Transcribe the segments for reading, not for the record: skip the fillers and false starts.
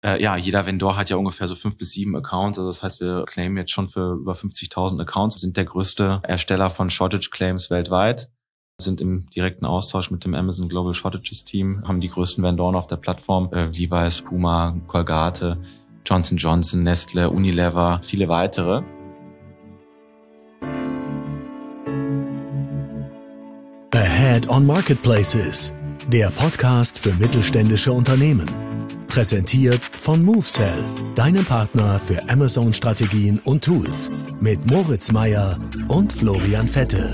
Ja, jeder Vendor hat ja ungefähr so 5 bis 7 Accounts. Also das heißt, wir claimen jetzt schon für über 50.000 Accounts. Wir sind der größte Ersteller von Shortage Claims weltweit, sind im direkten Austausch mit dem Amazon Global Shortages Team, haben die größten Vendoren auf der Plattform, Levi's, Puma, Colgate, Johnson & Johnson, Nestle, Unilever, viele weitere. Ahead on Marketplaces, der Podcast für mittelständische Unternehmen. Präsentiert von MoveSell, deinem Partner für Amazon-Strategien und Tools. Mit Moritz Meyer und Florian Vettel.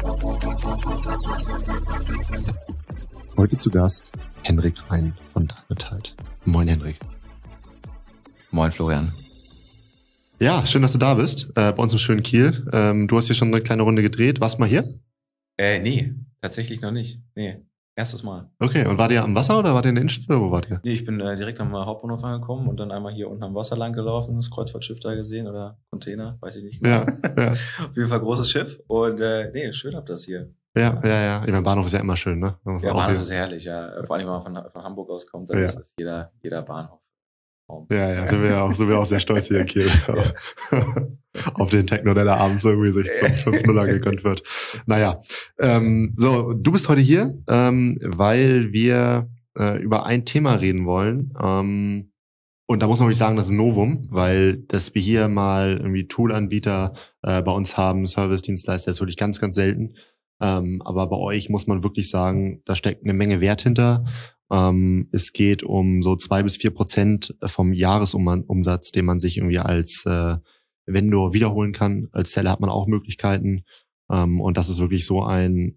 Heute zu Gast Henrik Rein von Diamond. Moin Henrik. Moin Florian. Ja, schön, dass du da bist, bei uns im schönen Kiel. Du hast hier schon eine kleine Runde gedreht. Warst du mal hier? Nee, tatsächlich noch nicht. Nee, erstes Mal. Okay, und wart ihr am Wasser oder wart ihr in der Innenstadt oder wo wart ihr? Nee, ich bin direkt am Hauptbahnhof angekommen und dann einmal hier unten am Wasser lang gelaufen, das Kreuzfahrtschiff da gesehen oder Container, weiß ich nicht genau. Ja. Auf jeden Fall großes Schiff und schön habt das hier. Ja. Ich meine, Bahnhof ist ja immer schön, ne? Ja, Bahnhof ist herrlich, ja. Vor allem, wenn man von Hamburg aus kommt, dann ist jeder Bahnhof. Ja, sind wir auch sehr stolz hier in Kiel. Auf den Techno, der da abends irgendwie sich zum 5-0er gegönnt wird. Naja, so, du bist heute hier, weil wir über ein Thema reden wollen. Und da muss man wirklich sagen, das ist ein Novum, weil dass wir hier mal irgendwie Tool-Anbieter bei uns haben, Service-Dienstleister, ist wirklich ganz, ganz selten. Aber bei euch muss man wirklich sagen, da steckt eine Menge Wert hinter. Es geht um so 2-4% vom Jahresumsatz, den man sich irgendwie als Vendor wiederholen kann. Als Seller hat man auch Möglichkeiten. Und das ist wirklich so ein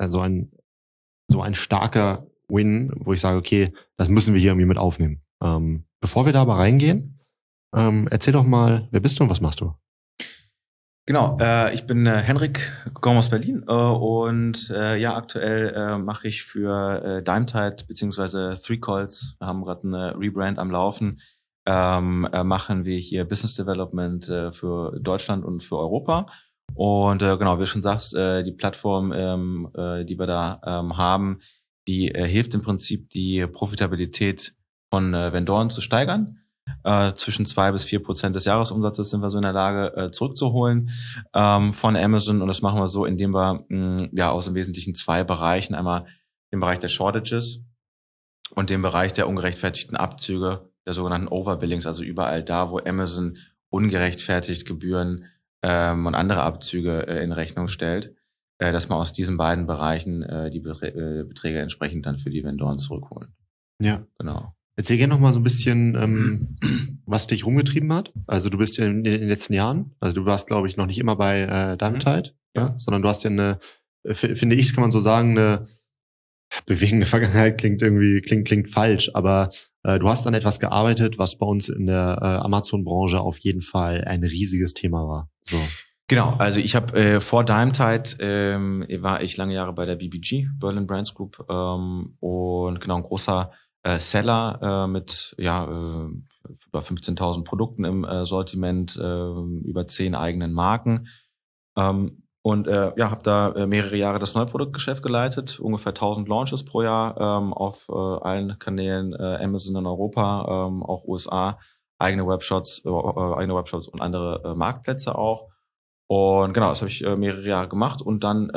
starker Win, wo ich sage, okay, das müssen wir hier irgendwie mit aufnehmen. Bevor wir da aber reingehen, erzähl doch mal, wer bist du und was machst du? Genau, ich bin Henrik, komme aus Berlin und aktuell mache ich für Diamond beziehungsweise 3Calls, wir haben gerade eine Rebrand am Laufen, machen wir hier Business Development für Deutschland und für Europa. Und wie du schon sagst, die Plattform, die wir da haben, die hilft im Prinzip, die Profitabilität von Vendoren zu steigern. Zwischen 2-4% des Jahresumsatzes sind wir so in der Lage zurückzuholen von Amazon, und das machen wir so, indem wir aus im Wesentlichen 2 Bereichen, einmal den Bereich der Shortages und den Bereich der ungerechtfertigten Abzüge, der sogenannten Overbillings, also überall da, wo Amazon ungerechtfertigt Gebühren und andere Abzüge in Rechnung stellt, dass wir aus diesen beiden Bereichen die Beträge entsprechend dann für die Vendoren zurückholen. Ja, genau. Erzähl gerne noch mal so ein bisschen, was dich rumgetrieben hat. Also du bist ja in den letzten Jahren, also du warst, glaube ich, noch nicht immer bei Diamond, sondern du hast ja finde ich, kann man so sagen, eine bewegende Vergangenheit klingt falsch, aber du hast an etwas gearbeitet, was bei uns in der Amazon-Branche auf jeden Fall ein riesiges Thema war. So. Genau, also ich habe vor Diamond war ich lange Jahre bei der BBG, Berlin Brands Group, und genau, ein großer Seller mit über 15.000 Produkten im Sortiment, über 10 eigenen Marken, habe da mehrere Jahre das Neuproduktgeschäft geleitet, ungefähr 1.000 Launches pro Jahr auf allen Kanälen, Amazon in Europa, auch USA, eigene Webshops und andere Marktplätze auch. Und genau, das habe ich mehrere Jahre gemacht, und dann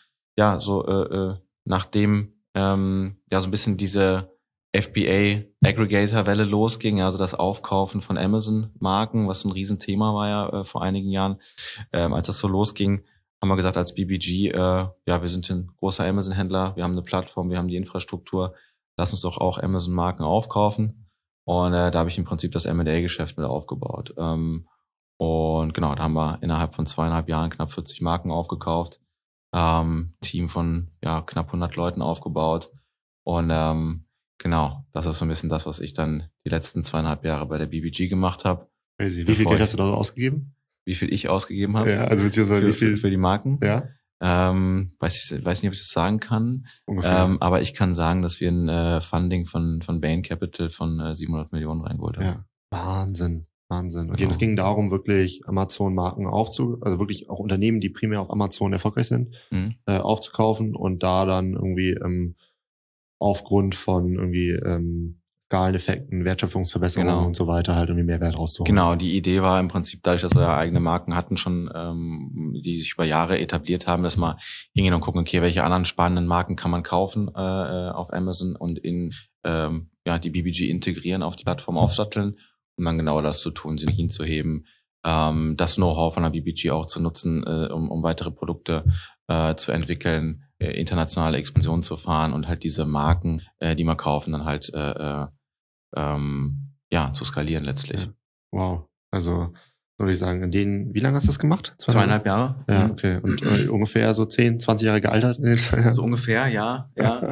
nachdem so ein bisschen diese FBA-Aggregator-Welle losging, also das Aufkaufen von Amazon-Marken, was ein Riesenthema war ja vor einigen Jahren. Als das so losging, haben wir gesagt als BBG, wir sind ein großer Amazon-Händler, wir haben eine Plattform, wir haben die Infrastruktur, lass uns doch auch Amazon-Marken aufkaufen. Und da habe ich im Prinzip das M&A-Geschäft mit aufgebaut. Und genau, da haben wir innerhalb von 2,5 Jahren knapp 40 Marken aufgekauft, Team von knapp 100 Leuten aufgebaut. Und genau, das ist so ein bisschen das, was ich dann die letzten 2,5 Jahre bei der BBG gemacht habe. Crazy. Wie viel Geld hast du da so ausgegeben? Wie viel ich ausgegeben habe? Ja, also beziehungsweise wie viel für die Marken? Ja. Weiß nicht, ob ich das sagen kann. Ungefähr. Aber ich kann sagen, dass wir ein Funding von Bain Capital von 700 Millionen reingeholt haben. Ja. Wahnsinn. Okay, Genau. es ging darum, wirklich Amazon-Marken also wirklich auch Unternehmen, die primär auf Amazon erfolgreich sind, aufzukaufen und da dann irgendwie aufgrund von irgendwie Skaleneffekten, Wertschöpfungsverbesserungen und so weiter halt irgendwie Mehrwert rauszuholen. Genau, die Idee war im Prinzip dadurch, dass wir ja eigene Marken hatten schon, die sich über Jahre etabliert haben, dass wir hingehen und gucken, okay, welche anderen spannenden Marken kann man kaufen auf Amazon und in die BBG integrieren, auf die Plattform aufsatteln, um dann genau das zu tun, Synergien zu heben, das Know-how von der BBG auch zu nutzen, um weitere Produkte zu entwickeln, internationale Expansion zu fahren und halt diese Marken, die wir kaufen, dann halt zu skalieren letztlich. Ja. Wow. Also soll ich sagen, wie lange hast du das gemacht? 2,5 Jahre. Ja, okay. Und ungefähr so 10, 20 Jahre gealtert? So ungefähr, ja.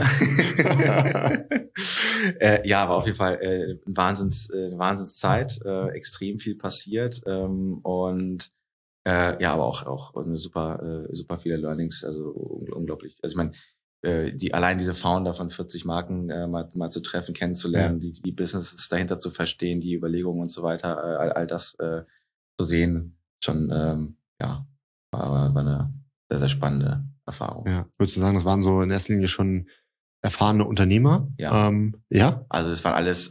Ja, war auf jeden Fall eine Wahnsinnszeit, extrem viel passiert und aber auch eine super viele Learnings, also unglaublich. Also ich meine, diese Founder von 40 Marken mal zu treffen, kennenzulernen, die Businesses dahinter zu verstehen, die Überlegungen und so weiter, all das zu sehen, schon war eine sehr, sehr spannende Erfahrung. Ja, würdest du sagen, das waren so in erster Linie schon erfahrene Unternehmer? Ja. Ja? Also es waren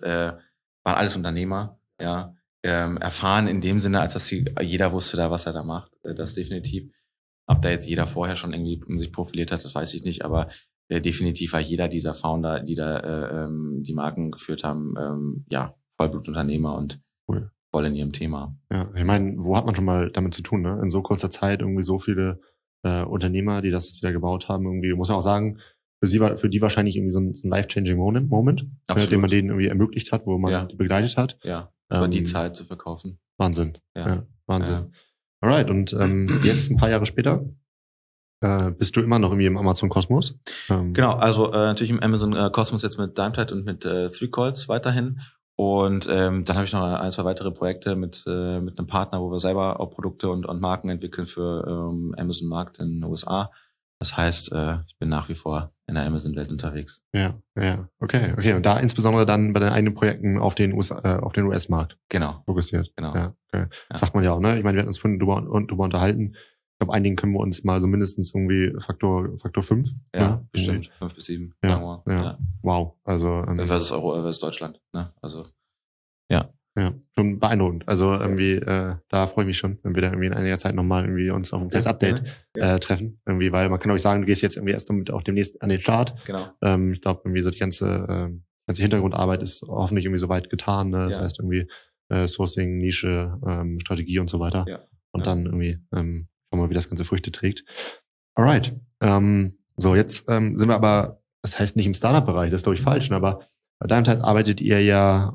alles Unternehmer, ja. Erfahren in dem Sinne, als dass jeder wusste da, was er da macht. Das definitiv. Ob da jetzt jeder vorher schon irgendwie sich profiliert hat, das weiß ich nicht, aber definitiv war jeder dieser Founder, die da die Marken geführt haben, Vollblutunternehmer und voll in ihrem Thema. Ja, ich meine, wo hat man schon mal damit zu tun, ne? In so kurzer Zeit irgendwie so viele Unternehmer, die das jetzt wieder gebaut haben, irgendwie, muss man auch sagen, für die wahrscheinlich irgendwie so ein life-changing Moment, den man denen irgendwie ermöglicht hat, wo man die begleitet hat. Ja, über die Zeit zu verkaufen. Wahnsinn. Ja, Wahnsinn. Ja. Alright, und jetzt ein paar Jahre später bist du immer noch irgendwie im Amazon-Kosmos? Genau, also natürlich im Amazon-Kosmos jetzt mit Dimetide und mit 3Calls weiterhin. Und dann habe ich noch 1, 2 weitere Projekte mit einem Partner, wo wir selber auch Produkte und Marken entwickeln für Amazon-Markt in den USA. Das heißt, ich bin nach wie vor in der Amazon-Welt unterwegs. Ja, okay. Und da insbesondere dann bei den eigenen Projekten auf den US-Markt. Genau. Fokussiert. Genau. Ja, okay. Das sagt man ja auch, ne? Ich meine, wir hatten uns vorhin drüber unterhalten. Ich glaube, einigen können wir uns mal so mindestens irgendwie Faktor 5. Ja, ne? Bestimmt. 5 bis 7. Ja. Wow. Also versus Deutschland, ne? Also, ja. Ja, schon beeindruckend. Also irgendwie, da freue ich mich schon, wenn wir da irgendwie in einiger Zeit nochmal irgendwie uns auf ein kleines Update treffen. Irgendwie, weil man kann euch sagen, du gehst jetzt irgendwie erst damit auch demnächst an den Start. Genau. Ich glaube, irgendwie so die ganze Hintergrundarbeit ist hoffentlich irgendwie so weit getan. Ne? Das heißt irgendwie Sourcing, Nische, Strategie und so weiter. Ja. Und dann irgendwie schauen wir mal, wie das ganze Früchte trägt. Alright. So, jetzt sind wir aber, das heißt nicht im Startup-Bereich, das ist glaube ich falsch, ne? Aber bei Dimetide arbeitet ihr ja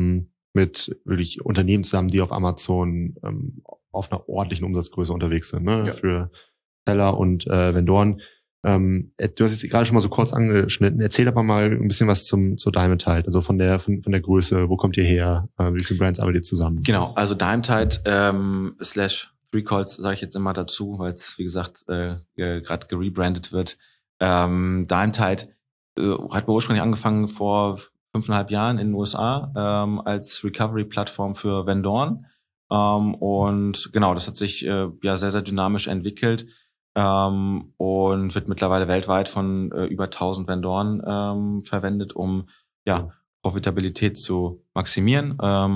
mit wirklich Unternehmen zusammen, die auf Amazon auf einer ordentlichen Umsatzgröße unterwegs sind, ne? Ja. Für Seller und Vendoren. Du hast jetzt gerade schon mal so kurz angeschnitten. Erzähl aber mal ein bisschen was zu Dimetide, also von der Größe, wo kommt ihr her, wie viele Brands arbeitet ihr zusammen? Genau, also Dimetide / 3Calls sage ich jetzt immer dazu, weil es, wie gesagt, gerade gerebrandet wird. Dimetide hat ursprünglich angefangen vor 5,5 Jahren in den USA als Recovery-Plattform für Vendoren. Und genau, das hat sich sehr, sehr dynamisch entwickelt und wird mittlerweile weltweit von über 1000 Vendoren verwendet, um Profitabilität zu maximieren.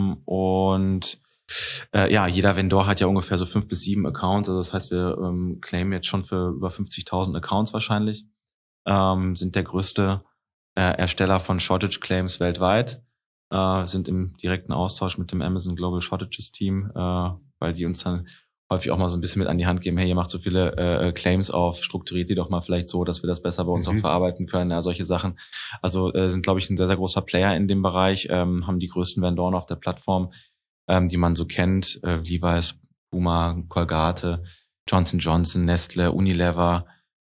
Jeder Vendor hat ja ungefähr so 5 bis 7 Accounts. Also das heißt, wir claimen jetzt schon für über 50.000 Accounts wahrscheinlich. Sind der größte Ersteller von Shortage Claims weltweit, sind im direkten Austausch mit dem Amazon Global Shortages Team, weil die uns dann häufig auch mal so ein bisschen mit an die Hand geben, hey, ihr macht so viele Claims auf, strukturiert die doch mal vielleicht so, dass wir das besser bei uns auch verarbeiten können, solche Sachen. Also sind, glaube ich, ein sehr, sehr großer Player in dem Bereich, haben die größten Vendoren auf der Plattform, die man so kennt, Levi's, Puma, Colgate, Johnson & Johnson, Nestle, Unilever,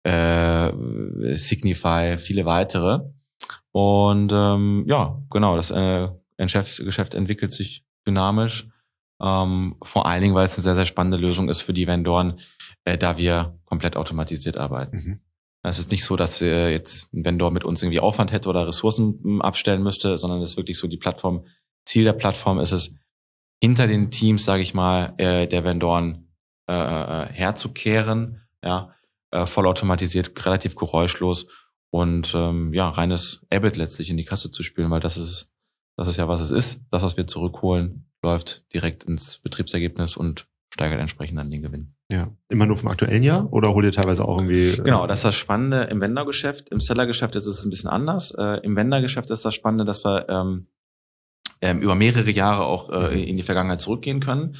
Signify, viele weitere. Und genau, das Geschäft entwickelt sich dynamisch. Vor allen Dingen, weil es eine sehr, sehr spannende Lösung ist für die Vendoren, da wir komplett automatisiert arbeiten. Es ist nicht so, dass jetzt ein Vendor mit uns irgendwie Aufwand hätte oder Ressourcen abstellen müsste, sondern es ist wirklich so Ziel der Plattform ist es, hinter den Teams, sage ich mal, der Vendoren herzukehren, vollautomatisiert, relativ geräuschlos und reines EBIT letztlich in die Kasse zu spülen, weil das ist das ist ja, was es ist. Das, was wir zurückholen, läuft direkt ins Betriebsergebnis und steigert entsprechend dann den Gewinn. Ja. Immer nur vom aktuellen Jahr oder holt ihr teilweise auch irgendwie... Genau, das ist das Spannende im Vendor-Geschäft. Im Seller-Geschäft ist es ein bisschen anders. Im Vendor-Geschäft ist das Spannende, dass wir über mehrere Jahre auch in die Vergangenheit zurückgehen können.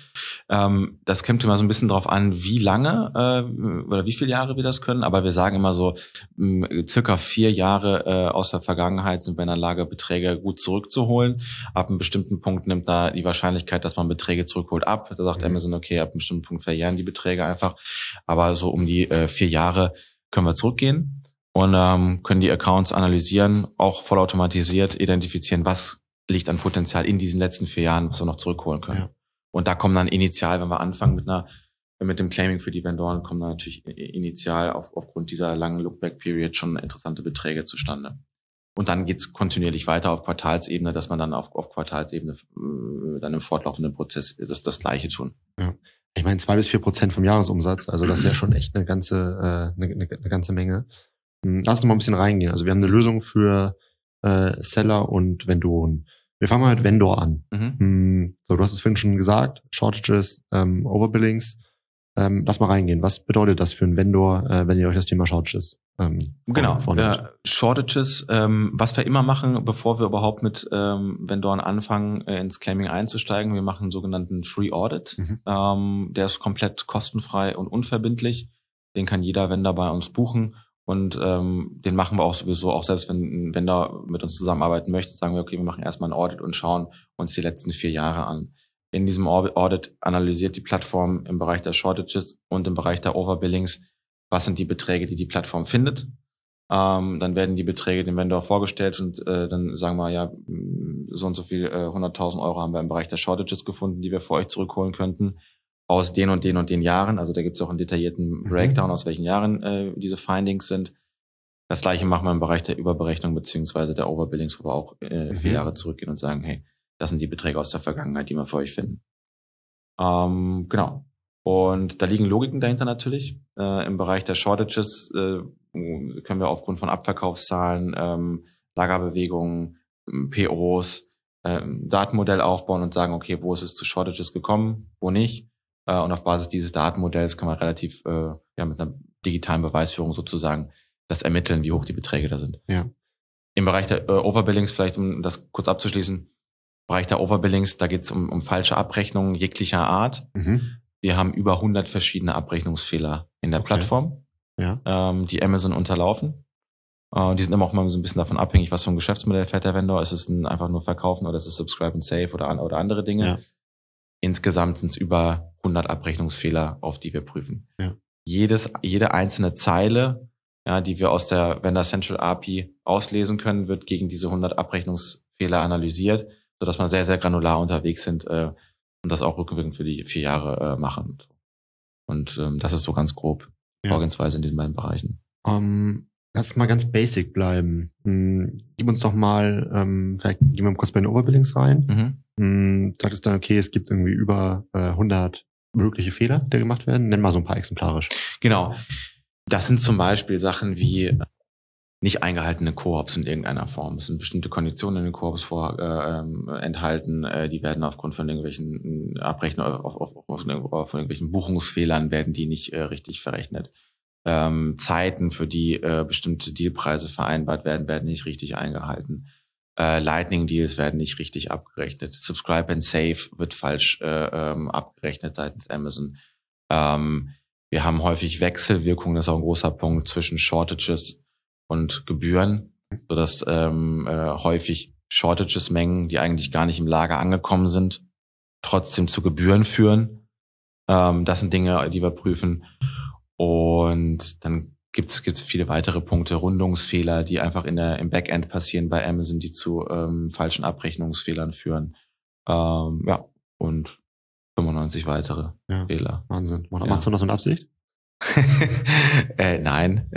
Das kommt immer so ein bisschen drauf an, wie lange oder wie viele Jahre wir das können. Aber wir sagen immer so, circa 4 Jahre aus der Vergangenheit sind wir in der Lage, Beträge gut zurückzuholen. Ab einem bestimmten Punkt nimmt da die Wahrscheinlichkeit, dass man Beträge zurückholt, ab. Da sagt Amazon, okay, ab einem bestimmten Punkt verjähren die Beträge einfach. Aber so um die 4 Jahre können wir zurückgehen und können die Accounts analysieren, auch vollautomatisiert identifizieren, was liegt an Potenzial in diesen letzten 4 Jahren, was wir noch zurückholen können. Ja. Und da kommen dann initial, wenn wir anfangen mit dem Claiming für die Vendoren, kommen dann natürlich initial aufgrund dieser langen Look-Back-Period schon interessante Beträge zustande. Und dann geht's kontinuierlich weiter auf Quartalsebene, dass man dann auf Quartalsebene dann im fortlaufenden Prozess das Gleiche tun. Ja. Ich meine, 2-4% vom Jahresumsatz, also das ist ja schon echt eine ganze Menge. Lass uns mal ein bisschen reingehen. Also wir haben eine Lösung für Seller und Vendoren. Wir fangen mal mit Vendor an. So, du hast es vorhin schon gesagt, Shortages, Overbillings. Lass mal reingehen. Was bedeutet das für einen Vendor, wenn ihr euch das Thema Shortages genau, Shortages, was wir immer machen, bevor wir überhaupt mit Vendoren anfangen, ins Claiming einzusteigen, wir machen einen sogenannten Free Audit. Der ist komplett kostenfrei und unverbindlich. Den kann jeder Vendor bei uns buchen. Und den machen wir auch sowieso, auch selbst wenn ein Vendor mit uns zusammenarbeiten möchte, sagen wir, okay, wir machen erstmal ein Audit und schauen uns die letzten 4 Jahre an. In diesem Audit analysiert die Plattform im Bereich der Shortages und im Bereich der Overbillings, was sind die Beträge, die die Plattform findet. Dann werden die Beträge dem Vendor vorgestellt und dann sagen wir, ja, so und so viel 100.000 Euro haben wir im Bereich der Shortages gefunden, die wir für euch zurückholen könnten. Aus den und den Jahren, also da gibt's auch einen detaillierten Breakdown, aus welchen Jahren diese Findings sind. Das Gleiche machen wir im Bereich der Überberechnung beziehungsweise der Overbillings, wo wir auch 4 Jahre zurückgehen und sagen, hey, das sind die Beträge aus der Vergangenheit, die wir für euch finden. Genau. Und da liegen Logiken dahinter natürlich. Im Bereich der Shortages können wir aufgrund von Abverkaufszahlen, Lagerbewegungen, POs, Datenmodell aufbauen und sagen, okay, wo ist es zu Shortages gekommen, wo nicht. Und auf Basis dieses Datenmodells kann man relativ mit einer digitalen Beweisführung sozusagen das ermitteln, wie hoch die Beträge da sind. Ja. Im Bereich der Overbillings, vielleicht um das kurz abzuschließen, im Bereich der Overbillings, da geht es um falsche Abrechnungen jeglicher Art. Wir haben über 100 verschiedene Abrechnungsfehler in der Plattform, die Amazon unterlaufen. Die sind immer auch mal so ein bisschen davon abhängig, was für ein Geschäftsmodell fährt der Vendor. Ist es einfach nur Verkaufen oder ist es Subscribe and Save oder andere Dinge? Ja. Insgesamt sind es über 100 Abrechnungsfehler, auf die wir prüfen. Ja. Jede einzelne Zeile, die wir aus der Vendor Central API auslesen können, wird gegen diese 100 Abrechnungsfehler analysiert, sodass wir sehr, sehr granular unterwegs sind und das auch rückwirkend für die 4 Jahre machen. Und das ist so ganz grob Vorgehensweise in diesen beiden Bereichen. Lass mal ganz basic bleiben. Gib uns doch mal, vielleicht gehen wir kurz bei den Overbillings rein. Sagtest dann, okay, es gibt irgendwie über 100 mögliche Fehler, die gemacht werden. Nenn mal so ein paar exemplarisch. Genau. Das sind zum Beispiel Sachen wie nicht eingehaltene Koops in irgendeiner Form. Es sind bestimmte Konditionen in den Koops enthalten, die werden aufgrund von irgendwelchen Abrechnungen, von irgendwelchen Buchungsfehlern werden die nicht richtig verrechnet. Zeiten, für die bestimmte Dealpreise vereinbart werden nicht richtig eingehalten. Lightning Deals werden nicht richtig abgerechnet. Subscribe and Save wird falsch abgerechnet seitens Amazon. Wir haben häufig Wechselwirkungen, das ist auch ein großer Punkt, zwischen Shortages und Gebühren, sodass häufig Shortages-Mengen, die eigentlich gar nicht im Lager angekommen sind, trotzdem zu Gebühren führen. Das sind Dinge, die wir prüfen. Und dann gibt's viele weitere Punkte, Rundungsfehler, die einfach im Backend passieren bei Amazon, die zu falschen Abrechnungsfehlern führen. Und 95 weitere Fehler. Wahnsinn. Machst du das mit Absicht? Nein.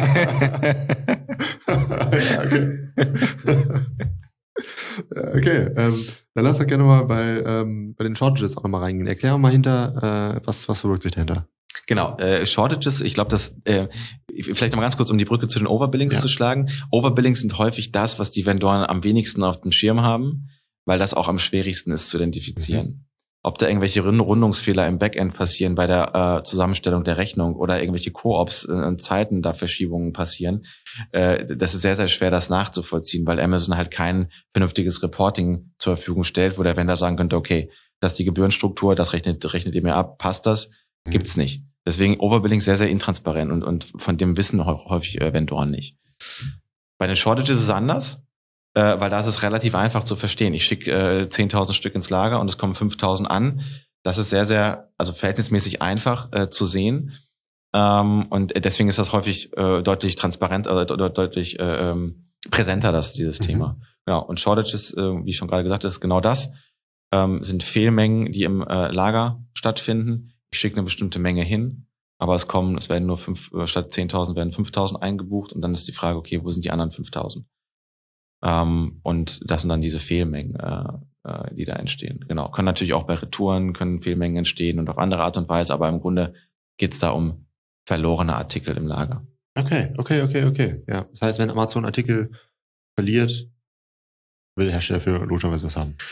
Okay, dann lass doch gerne mal bei den Shortages auch nochmal reingehen. Erklär mal was verbirgt sich dahinter? Genau, Shortages, ich glaube, vielleicht noch mal ganz kurz, um die Brücke zu den Overbillings zu schlagen. Overbillings sind häufig das, was die Vendoren am wenigsten auf dem Schirm haben. weil das auch am schwierigsten ist zu identifizieren. Ob da irgendwelche Rundungsfehler im Backend passieren bei der Zusammenstellung der Rechnung oder irgendwelche Koops Zeiten da Verschiebungen passieren, das ist sehr, sehr schwer, das nachzuvollziehen, weil Amazon halt kein vernünftiges Reporting zur Verfügung stellt, wo der Vendor sagen könnte, okay, das ist die Gebührenstruktur, das rechnet ihr mir ab, passt das? Gibt's nicht. Deswegen Overbilling sehr, sehr intransparent und von dem wissen häufig Vendoren nicht. Bei den Shortages ist es anders. Weil da ist es relativ einfach zu verstehen. Ich schicke 10.000 Stück ins Lager und es kommen 5.000 an. Das ist sehr, sehr, also verhältnismäßig einfach zu sehen. Und deswegen ist das häufig deutlich transparent, deutlich präsenter, dieses Thema. Ja, und Shortages, wie ich schon gerade gesagt habe, ist genau das. Sind Fehlmengen, die im Lager stattfinden. Ich schicke eine bestimmte Menge hin, aber es werden nur statt 10.000 werden 5.000 eingebucht und dann ist die Frage, okay, wo sind die anderen 5.000? Und das sind dann diese Fehlmengen, die da entstehen. Genau. Können natürlich auch bei Retouren können Fehlmengen entstehen und auf andere Art und Weise, aber im Grunde geht es da um verlorene Artikel im Lager. Okay. Ja. Das heißt, wenn Amazon Artikel verliert, will der Hersteller für logischerweise was haben.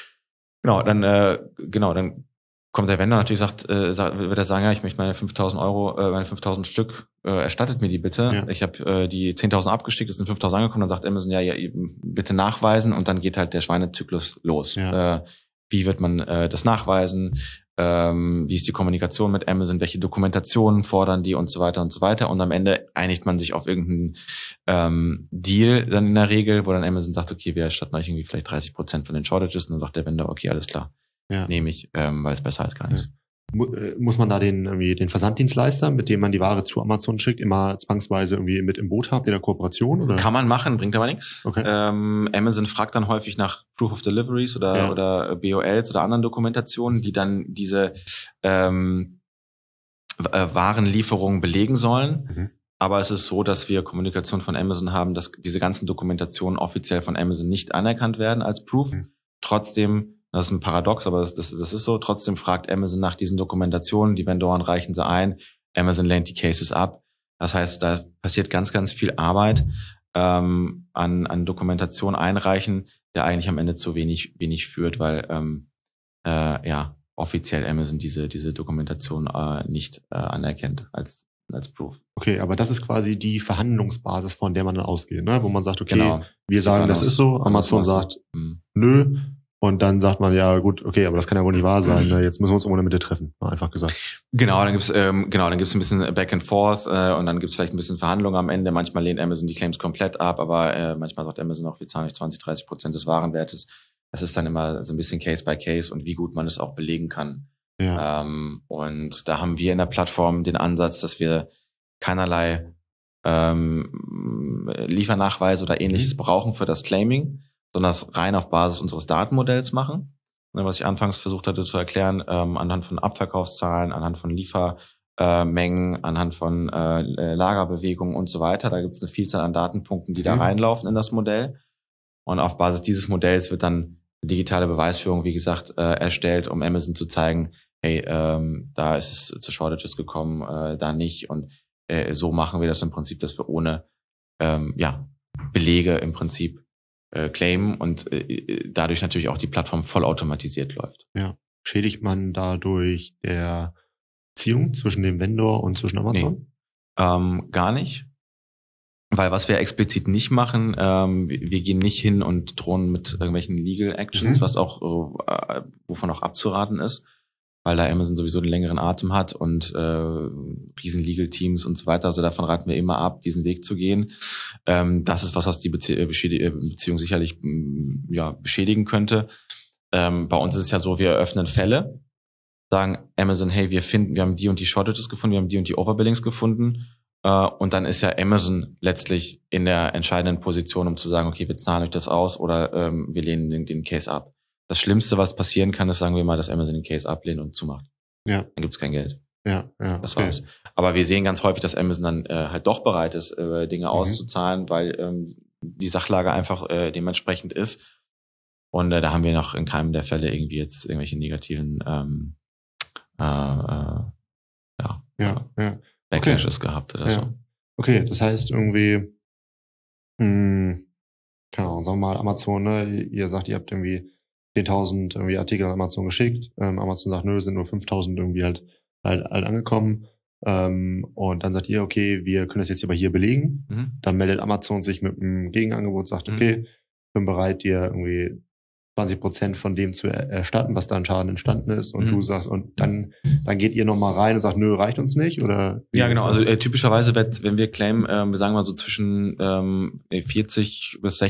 Dann kommt der Vendor natürlich, wird er sagen, ja, ich möchte meine 5.000 Euro, meine 5.000 Stück, erstattet mir die bitte. Ja. Ich habe die 10.000 abgeschickt, es sind 5.000 angekommen, dann sagt Amazon, ja, bitte nachweisen und dann geht halt der Schweinezyklus los. Ja. Wie wird man das nachweisen? Wie ist die Kommunikation mit Amazon? Welche Dokumentationen fordern die und so weiter und so weiter? Und am Ende einigt man sich auf irgendeinen Deal dann in der Regel, wo dann Amazon sagt, okay, wir erstatten euch irgendwie vielleicht 30% von den Shortages und dann sagt der Vendor, okay, alles klar. Ja. Nehme ich, weil es besser als gar nichts. Muss man da den Versanddienstleister, mit dem man die Ware zu Amazon schickt, immer zwangsweise irgendwie mit im Boot haben, in der Kooperation? Oder? Kann man machen, bringt aber nichts. Okay. Amazon fragt dann häufig nach Proof of Deliveries oder BOLs oder anderen Dokumentationen, die dann diese Warenlieferungen belegen sollen. Aber es ist so, dass wir Kommunikation von Amazon haben, dass diese ganzen Dokumentationen offiziell von Amazon nicht anerkannt werden als Proof. Trotzdem, das ist ein Paradox, aber das ist so. Trotzdem fragt Amazon nach diesen Dokumentationen. Die Vendoren reichen sie ein. Amazon lehnt die Cases ab. Das heißt, da passiert ganz, ganz viel Arbeit an Dokumentation einreichen, der eigentlich am Ende zu wenig führt, weil offiziell Amazon diese Dokumentation nicht anerkennt als Proof. Okay, aber das ist quasi die Verhandlungsbasis, von der man dann ausgeht, ne? Wo man sagt, okay, genau, wir sagen, das ist so. Amazon sagt, nö. Und dann sagt man, ja gut, okay, aber das kann ja wohl nicht wahr sein. Ne? Jetzt müssen wir uns irgendwo in der Mitte treffen, einfach gesagt. Genau, dann gibt's ein bisschen Back and Forth und dann gibt's vielleicht ein bisschen Verhandlungen am Ende. Manchmal lehnt Amazon die Claims komplett ab, aber manchmal sagt Amazon auch, wir zahlen euch 20-30% des Warenwertes. Das ist dann immer so ein bisschen Case by Case und wie gut man es auch belegen kann. Ja. Und da haben wir in der Plattform den Ansatz, dass wir keinerlei Liefernachweise oder ähnliches brauchen für das Claiming, sondern das rein auf Basis unseres Datenmodells machen. Was ich anfangs versucht hatte zu erklären, anhand von Abverkaufszahlen, anhand von Liefermengen, anhand von Lagerbewegungen und so weiter. Da gibt es eine Vielzahl an Datenpunkten, die da reinlaufen in das Modell. Und auf Basis dieses Modells wird dann digitale Beweisführung, wie gesagt, erstellt, um Amazon zu zeigen, hey, da ist es zu Shortages gekommen, da nicht. Und so machen wir das im Prinzip, dass wir ohne Belege im Prinzip claimen und dadurch natürlich auch die Plattform vollautomatisiert läuft. Ja. Schädigt man dadurch der Beziehung zwischen dem Vendor und zwischen Amazon? Nee. Gar nicht. Weil was wir explizit nicht machen, wir gehen nicht hin und drohen mit irgendwelchen Legal Actions, was auch wovon auch abzuraten ist, weil da Amazon sowieso einen längeren Atem hat und riesen Legal Teams und so weiter. Also davon raten wir immer ab, diesen Weg zu gehen. Das ist was die Beziehung sicherlich beschädigen könnte. Bei uns ist es ja so, wir eröffnen Fälle, sagen Amazon, hey, wir haben die und die Shortages gefunden, wir haben die und die Overbillings gefunden. Und dann ist ja Amazon letztlich in der entscheidenden Position, um zu sagen, okay, wir zahlen euch das aus oder wir lehnen den Case ab. Das Schlimmste, was passieren kann, ist, sagen wir mal, dass Amazon den Case ablehnt und zumacht. Ja. Dann gibt's kein Geld. Ja. Das war's. Aber wir sehen ganz häufig, dass Amazon dann halt doch bereit ist, Dinge auszuzahlen, weil die Sachlage einfach dementsprechend ist. Und da haben wir noch in keinem der Fälle irgendwie jetzt irgendwelche negativen Backlashes gehabt oder so. Okay, das heißt irgendwie, keine Ahnung, sagen wir mal Amazon, ne? Ihr sagt, ihr habt irgendwie 10.000 irgendwie Artikel an Amazon geschickt. Amazon sagt, nö, sind nur 5.000 irgendwie halt angekommen. Und dann sagt ihr, okay, wir können das jetzt aber hier belegen. Dann meldet Amazon sich mit einem Gegenangebot, sagt, okay, bin bereit, dir irgendwie 20% von dem zu erstatten, was da an Schaden entstanden ist. Und du sagst, und dann geht ihr nochmal rein und sagt, nö, reicht uns nicht? Oder ja, genau. Also typischerweise, wenn wir claimen, wir sagen mal so zwischen 40 bis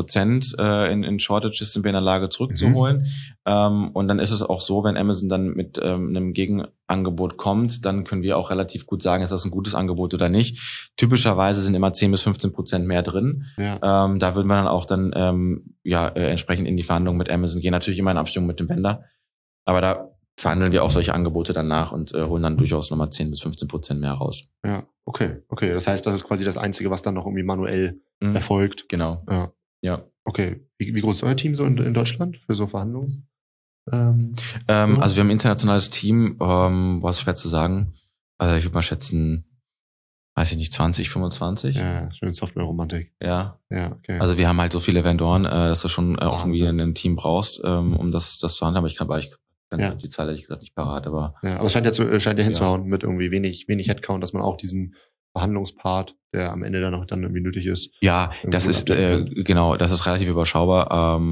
60% in Shortages sind wir in der Lage zurückzuholen. Und dann ist es auch so, wenn Amazon dann mit einem Gegenangebot kommt, dann können wir auch relativ gut sagen, ist das ein gutes Angebot oder nicht. Typischerweise sind immer 10 bis 15% mehr drin. Ja. Da würden wir dann auch dann entsprechend in die Verhandlungen mit Amazon gehen. Natürlich immer in Abstimmung mit dem Vendor. Aber da verhandeln wir auch solche Angebote danach und holen dann durchaus nochmal 10 bis 15% mehr raus. Ja, okay. Das heißt, das ist quasi das Einzige, was dann noch irgendwie manuell erfolgt. Genau. Ja. Okay. Wie groß ist euer Team so in Deutschland für so Verhandlungs? Also wir haben ein internationales Team, was schwer zu sagen. Also ich würde mal schätzen, weiß ich nicht, 20, 25. Ja, schön Software-Romantik. Ja, okay. Also wir haben halt so viele Vendoren, dass du schon auch irgendwie ein Team brauchst, um das zu handhaben. Ich kann die Zahl ehrlich gesagt nicht parat, aber. Ja, aber es scheint ja hinzuhauen mit irgendwie wenig Headcount, dass man auch diesen Verhandlungspart, der am Ende dann irgendwie nötig ist. Ja, das ist genau, das ist relativ überschaubar,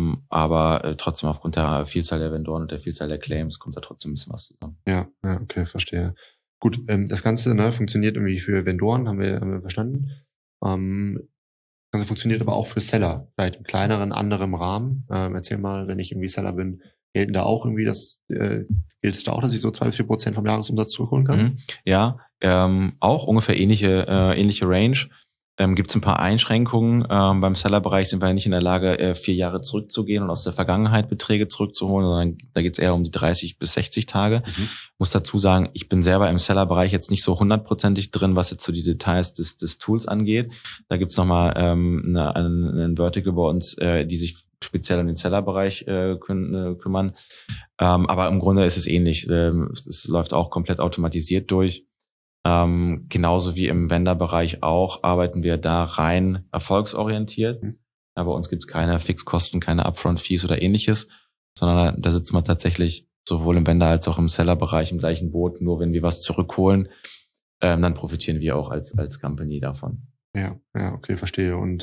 aber trotzdem aufgrund der Vielzahl der Vendoren und der Vielzahl der Claims kommt da trotzdem ein bisschen was zusammen. Ja, okay, verstehe. Gut, das Ganze funktioniert irgendwie für Vendoren, haben wir verstanden. Das Ganze funktioniert aber auch für Seller, vielleicht im kleineren, anderen Rahmen. Erzähl mal, wenn ich irgendwie Seller bin, gilt da auch irgendwie gilt es da auch, dass ich so 2-4% vom Jahresumsatz zurückholen kann? Ja, auch ungefähr ähnliche Range. Gibt es ein paar Einschränkungen. Beim Seller-Bereich sind wir nicht in der Lage, 4 Jahre zurückzugehen und aus der Vergangenheit Beträge zurückzuholen, sondern da geht es eher um die 30 bis 60 Tage. Muss dazu sagen, ich bin selber im Seller-Bereich jetzt nicht so 100%ig drin, was jetzt so die Details des Tools angeht. Da gibt es nochmal einen Vertical bei uns, die sich speziell um den Seller-Bereich kümmern. Aber im Grunde ist es ähnlich. Es läuft auch komplett automatisiert durch. Genauso wie im Vendor-Bereich auch, arbeiten wir da rein erfolgsorientiert. Ja, bei uns gibt es keine Fixkosten, keine Upfront-Fees oder ähnliches, sondern da sitzt man tatsächlich sowohl im Vendor als auch im Seller-Bereich im gleichen Boot. Nur wenn wir was zurückholen, dann profitieren wir auch als Company davon. Ja, okay, verstehe. Und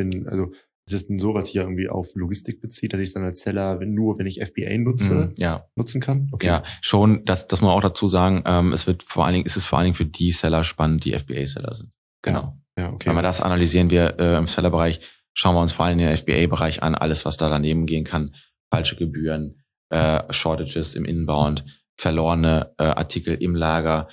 ist es denn so, was sich ja irgendwie auf Logistik bezieht, dass ich es dann als Seller, wenn ich FBA nutze, nutzen kann? Okay. Ja, schon, das muss man auch dazu sagen, ist es vor allen Dingen für die Seller spannend, die FBA-Seller sind. Genau. Ja, okay. Wenn wir das analysieren wir im Seller-Bereich, schauen wir uns vor allem den FBA-Bereich an, alles, was da daneben gehen kann, falsche Gebühren, Shortages im Inbound, verlorene Artikel im Lager,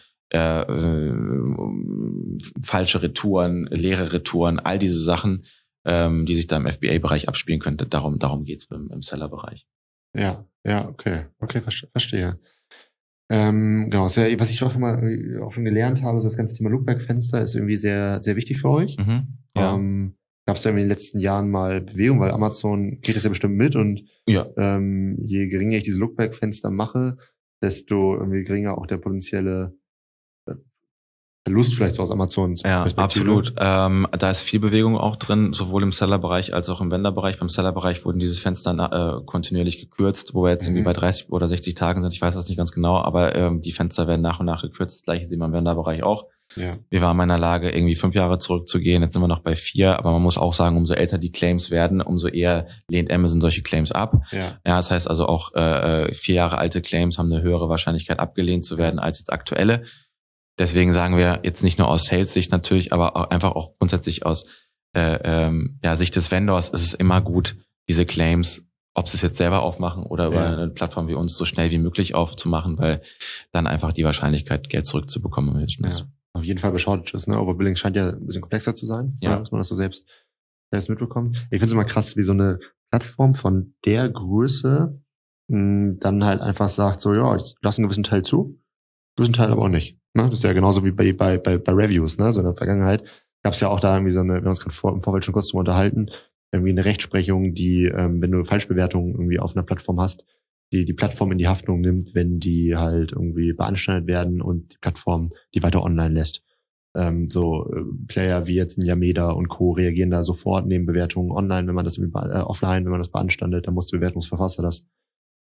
falsche Retouren, leere Retouren, all diese Sachen, die sich da im FBA-Bereich abspielen könnte. Darum geht's im Seller-Bereich. Ja, okay, verstehe. Genau, was ich auch schon gelernt habe, so das ganze Thema Loopback-Fenster ist irgendwie sehr, sehr wichtig für euch. Ja. Gab es da in den letzten Jahren mal Bewegung, weil Amazon kriegt das ja bestimmt mit und je geringer ich diese Loopback-Fenster mache, desto irgendwie geringer auch der potenzielle Verlust vielleicht so aus Amazons Perspektive. Absolut. Da ist viel Bewegung auch drin, sowohl im Seller-Bereich als auch im Vendor-Bereich. Beim Seller-Bereich wurden diese Fenster kontinuierlich gekürzt, wo wir jetzt irgendwie bei 30 oder 60 Tagen sind. Ich weiß das nicht ganz genau, aber die Fenster werden nach und nach gekürzt. Das gleiche sehen wir im Vendor-Bereich auch. Ja. Wir waren in der Lage, irgendwie 5 Jahre zurückzugehen. Jetzt sind wir noch bei 4. Aber man muss auch sagen, umso älter die Claims werden, umso eher lehnt Amazon solche Claims ab. Ja, das heißt also auch 4 Jahre alte Claims haben eine höhere Wahrscheinlichkeit abgelehnt zu werden als jetzt aktuelle. Deswegen sagen wir jetzt nicht nur aus Sales-Sicht natürlich, aber auch einfach auch grundsätzlich aus Sicht des Vendors ist es immer gut, diese Claims, ob sie es jetzt selber aufmachen oder über eine Plattform wie uns, so schnell wie möglich aufzumachen, weil dann einfach die Wahrscheinlichkeit, Geld zurückzubekommen, am höchsten ist. Auf jeden Fall bei Shortages, ne? Overbilling scheint ja ein bisschen komplexer zu sein, dass man das so selbst mitbekommt. Ich finde es immer krass, wie so eine Plattform von der Größe dann halt einfach sagt, so ich lasse einen gewissen Teil zu, gewissen Teil aber auch nicht. Ne? Das ist ja genauso wie bei Reviews, ne? So in der Vergangenheit gab es ja auch da irgendwie so eine, wir haben uns gerade im Vorfeld schon kurz drüber unterhalten, irgendwie eine Rechtsprechung, die, wenn du Falschbewertungen irgendwie auf einer Plattform hast, die Plattform in die Haftung nimmt, wenn die halt irgendwie beanstandet werden und die Plattform die weiter online lässt. Player wie jetzt ein Yameda und Co. reagieren da sofort, nehmen Bewertungen online, wenn man das offline, wenn man das beanstandet, dann muss der Bewertungsverfasser das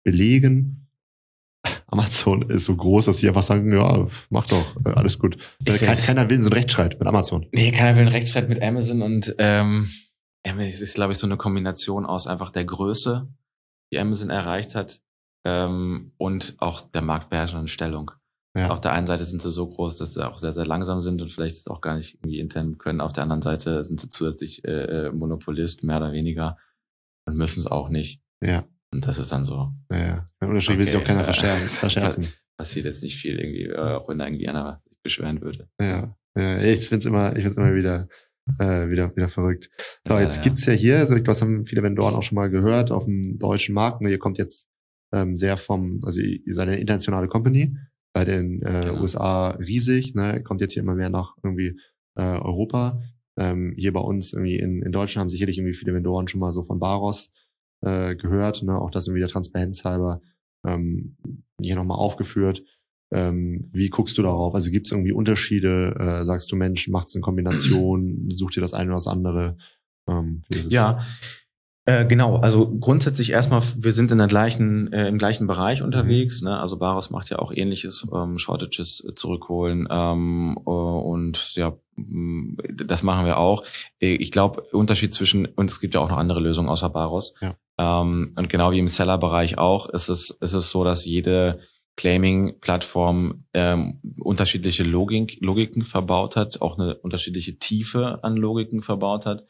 belegen. Amazon ist so groß, dass die einfach sagen, ja, mach doch, alles gut. Keiner will so einen Rechtsstreit mit Amazon. Nee, keiner will einen Rechtsstreit mit Amazon und es ist, glaube ich, so eine Kombination aus einfach der Größe, die Amazon erreicht hat, und auch der marktbeherrschenden Stellung. Ja. Auf der einen Seite sind sie so groß, dass sie auch sehr, sehr langsam sind und vielleicht auch gar nicht irgendwie intern können. Auf der anderen Seite sind sie zusätzlich Monopolist, mehr oder weniger, und müssen es auch nicht. Ja. Und das ist dann so. Ja. Den Unterschied will sich auch keiner verscherzen. Passiert jetzt nicht viel irgendwie, auch wenn da irgendwie einer sich beschweren würde. Ja. Ich find's immer wieder verrückt. So, jetzt gibt's ja hier, also das haben viele Vendoren auch schon mal gehört, auf dem deutschen Markt. Ihr kommt jetzt sehr also ihr seid eine internationale Company, bei den USA riesig, ne, kommt jetzt hier immer mehr nach irgendwie Europa. Hier bei uns irgendwie in Deutschland haben sicherlich irgendwie viele Vendoren schon mal so von Baros gehört, ne, auch das irgendwie der Transparenz halber hier nochmal aufgeführt. Wie guckst du darauf? Also gibt es irgendwie Unterschiede? Sagst du, Mensch, macht's eine Kombination? Sucht ihr das eine oder das andere? Genau. Also grundsätzlich erstmal, wir sind im gleichen Bereich unterwegs. Ne? Also Baros macht ja auch Ähnliches, Shortages zurückholen, und ja, das machen wir auch. Ich glaube, Unterschied zwischen, und es gibt ja auch noch andere Lösungen außer Baros. Ja. Und genau wie im Seller-Bereich auch, ist es so, dass jede Claiming-Plattform unterschiedliche Logiken verbaut hat, auch eine unterschiedliche Tiefe an Logiken verbaut hat,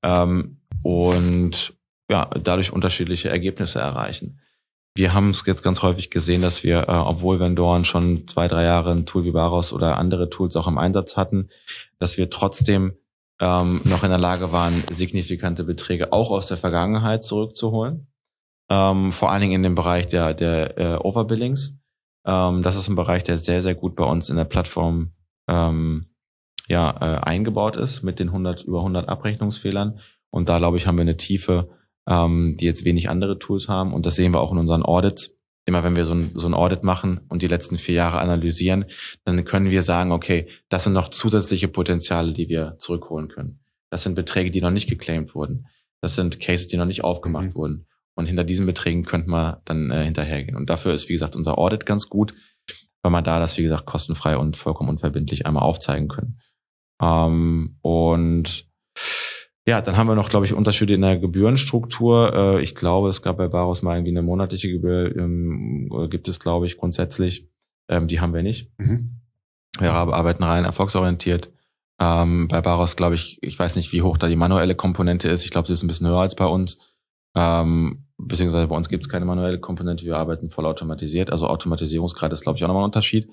und ja, dadurch unterschiedliche Ergebnisse erreichen. Wir haben es jetzt ganz häufig gesehen, dass wir, obwohl Vendoren schon 2-3 Jahre ein Tool wie Baros oder andere Tools auch im Einsatz hatten, dass wir trotzdem noch in der Lage waren, signifikante Beträge auch aus der Vergangenheit zurückzuholen. Vor allen Dingen in dem Bereich der Overbillings. Das ist ein Bereich, der sehr, sehr gut bei uns in der Plattform eingebaut ist mit den über 100 Abrechnungsfehlern. Und da, glaube ich, haben wir eine Tiefe, die jetzt wenig andere Tools haben. Und das sehen wir auch in unseren Audits. Immer wenn wir so ein Audit machen und die letzten 4 Jahre analysieren, dann können wir sagen, okay, das sind noch zusätzliche Potenziale, die wir zurückholen können. Das sind Beträge, die noch nicht geclaimed wurden. Das sind Cases, die noch nicht aufgemacht wurden. Und hinter diesen Beträgen könnte man dann hinterhergehen. Und dafür ist, wie gesagt, unser Audit ganz gut, weil man da das, wie gesagt, kostenfrei und vollkommen unverbindlich einmal aufzeigen können. Und ja, dann haben wir noch, glaube ich, Unterschiede in der Gebührenstruktur. Ich glaube, es gab bei Baros mal irgendwie eine monatliche Gebühr, gibt es, glaube ich, grundsätzlich. Die haben wir nicht. Wir arbeiten rein erfolgsorientiert. Bei Baros, glaube ich weiß nicht, wie hoch da die manuelle Komponente ist. Ich glaube, sie ist ein bisschen höher als bei uns. Beziehungsweise bei uns gibt es keine manuelle Komponente. Wir arbeiten voll automatisiert. Also Automatisierungsgrad ist, glaube ich, auch nochmal ein Unterschied.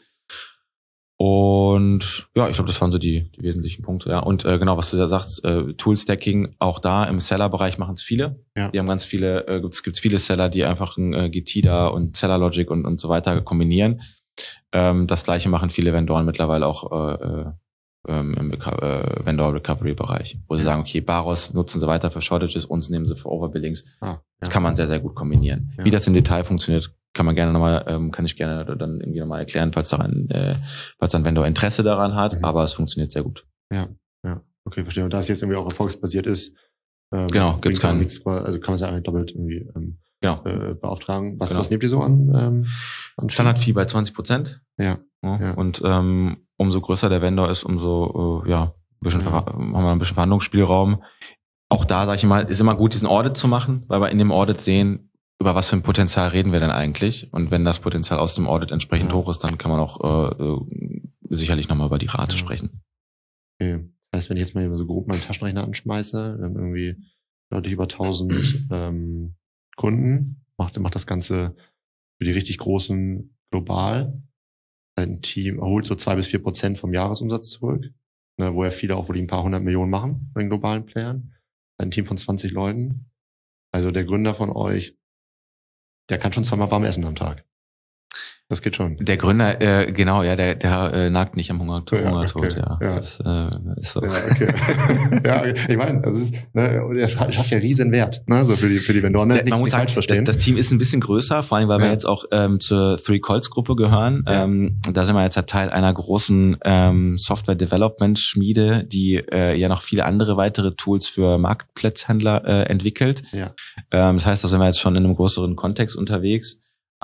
Und ja, ich glaube, das waren so die wesentlichen Punkte. Ja. Und genau, was du da sagst, Tool-Stacking, auch da im Seller-Bereich machen es viele. Ja. Die haben ganz viele, gibt's viele Seller, die einfach ein GTDA und Seller Logic und so weiter kombinieren. Das Gleiche machen viele Vendoren mittlerweile auch im Vendor-Recovery-Bereich, wo sie sagen, okay, Baros nutzen sie weiter für Shortages, uns nehmen sie für Overbillings. Das kann man sehr, sehr gut kombinieren. Ja. Wie das im Detail funktioniert, kann ich gerne dann irgendwie nochmal erklären, falls ein Vendor Interesse daran hat, aber es funktioniert sehr gut. Ja, okay, verstehe. Und da es jetzt irgendwie auch erfolgsbasiert ist, genau, gibt's keinen. Also kann man es ja eigentlich doppelt irgendwie beauftragen. Was nehmt ihr so an? Standard-Fee bei 20%. Ja. Und umso größer der Vendor ist, umso haben wir ein bisschen Verhandlungsspielraum. Auch da, sage ich mal, ist immer gut, diesen Audit zu machen, weil wir in dem Audit sehen, über was für ein Potenzial reden wir denn eigentlich. Und wenn das Potenzial aus dem Audit entsprechend hoch ist, dann kann man auch sicherlich nochmal über die Rate sprechen. Okay. Das heißt, wenn ich jetzt mal so grob meinen Taschenrechner anschmeiße, wir haben irgendwie deutlich über 1000 Kunden, macht das Ganze für die richtig großen global. Ein Team erholt so 2-4% vom Jahresumsatz zurück, ne, wo ja viele auch wohl ein paar 100 Millionen machen bei den globalen Playern. Ein Team von 20 Leuten. Also der Gründer von euch, der kann schon 2-mal warm essen am Tag. Das geht schon. Der Gründer, genau, ja, der nagt nicht am Hungertod. Ja. Das ist so. Ja, okay. Ja, ich meine, das ist, ne, der schafft ja riesen Wert, ne, so für die Vendoren. Man muss sagen, das Team ist ein bisschen größer, vor allem, weil wir jetzt auch zur 3Calls-Gruppe gehören. Da sind wir jetzt Teil einer großen Software-Development-Schmiede, die ja noch viele andere weitere Tools für Marktplatzhändler entwickelt. Ja. Das heißt, da sind wir jetzt schon in einem größeren Kontext unterwegs.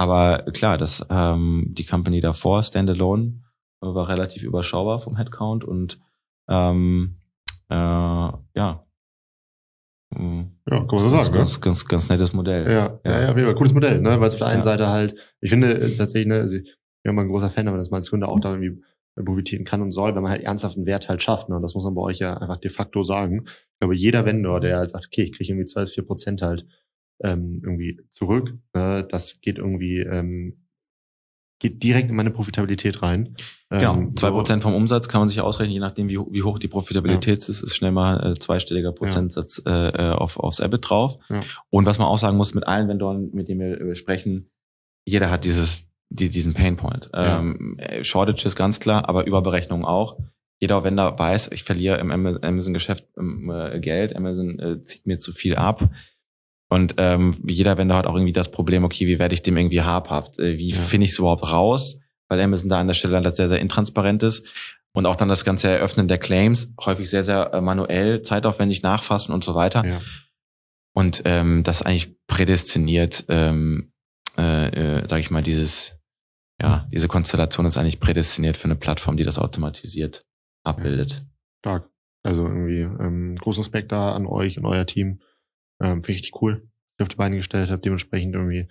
Aber klar, die Company davor, Standalone, war relativ überschaubar vom Headcount und ja, kann man so sagen, ganz nettes Modell. Ja, auf jeden Fall cooles Modell, ne? Weil es auf der einen Seite halt, ich finde tatsächlich, ne, ich bin mal ein großer Fan, aber dass man als Gründer auch da irgendwie profitieren kann und soll, wenn man halt ernsthaft einen Wert halt schafft, ne? Und das muss man bei euch ja einfach de facto sagen. Ich glaube, jeder Vendor, der halt sagt, okay, ich kriege irgendwie 2-4% halt irgendwie zurück, ne? Das geht irgendwie geht direkt in meine Profitabilität rein. Genau, 2% vom Umsatz kann man sich ausrechnen, je nachdem, wie hoch die Profitabilität ist schnell mal zweistelliger Prozentsatz aufs EBIT drauf. Ja. Und was man auch sagen muss, mit allen Vendoren, mit denen wir sprechen, jeder hat diesen Painpoint. Ja. Shortage ist ganz klar, aber Überberechnung auch. Jeder Vendor weiß, ich verliere im Amazon-Geschäft Geld, Amazon zieht mir zu viel ab. Und jeder Vendor hat auch irgendwie das Problem, okay, wie werde ich dem irgendwie habhaft? Wie finde ich es überhaupt raus? Weil Amazon da an der Stelle sehr, sehr intransparent ist. Und auch dann das ganze Eröffnen der Claims, häufig sehr, sehr manuell, zeitaufwendig nachfassen und so weiter. Ja. Und das eigentlich prädestiniert, sage ich mal, diese Konstellation ist eigentlich prädestiniert für eine Plattform, die das automatisiert abbildet. Stark. Also irgendwie großen Respekt da an euch und euer Team. Finde ich richtig cool, dass ihr auf die Beine gestellt habt, dementsprechend irgendwie,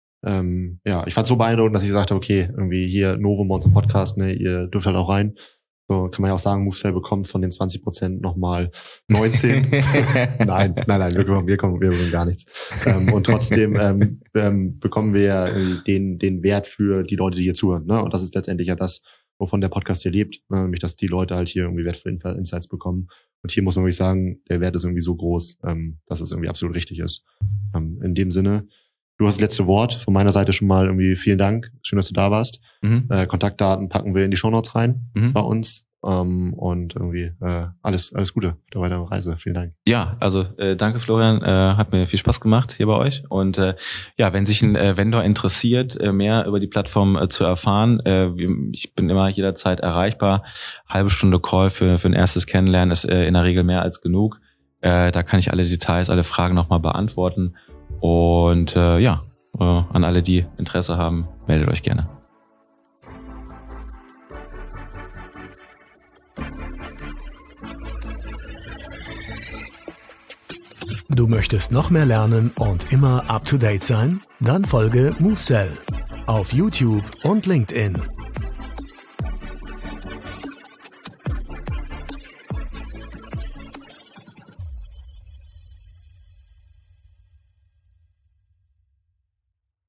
ich fand es so beeindruckend, dass ich sagte, okay, irgendwie hier Novum bei uns im Podcast, ne, ihr dürft halt auch rein. So kann man ja auch sagen, MoveSell bekommt von den 20% nochmal 19. Nein, wir bekommen gar nichts. Und trotzdem bekommen wir ja den Wert für die Leute, die hier zuhören, ne? Und das ist letztendlich ja das, wovon der Podcast hier lebt, nämlich, dass die Leute halt hier irgendwie wertvolle Insights bekommen. Und hier muss man wirklich sagen, der Wert ist irgendwie so groß, dass es irgendwie absolut richtig ist. In dem Sinne, du hast das letzte Wort. Von meiner Seite schon mal irgendwie vielen Dank. Schön, dass du da warst. Kontaktdaten packen wir in die Shownotes rein bei uns. Und irgendwie alles Gute für der weiteren Reise. Vielen Dank. Ja, also danke Florian, hat mir viel Spaß gemacht hier bei euch. Und wenn sich ein Vendor interessiert, mehr über die Plattform zu erfahren, ich bin immer jederzeit erreichbar. Halbe Stunde Call für ein erstes Kennenlernen ist in der Regel mehr als genug. Da kann ich alle Details, alle Fragen nochmal beantworten. Und an alle, die Interesse haben, meldet euch gerne. Du möchtest noch mehr lernen und immer up to date sein? Dann folge MoveSell auf YouTube und LinkedIn.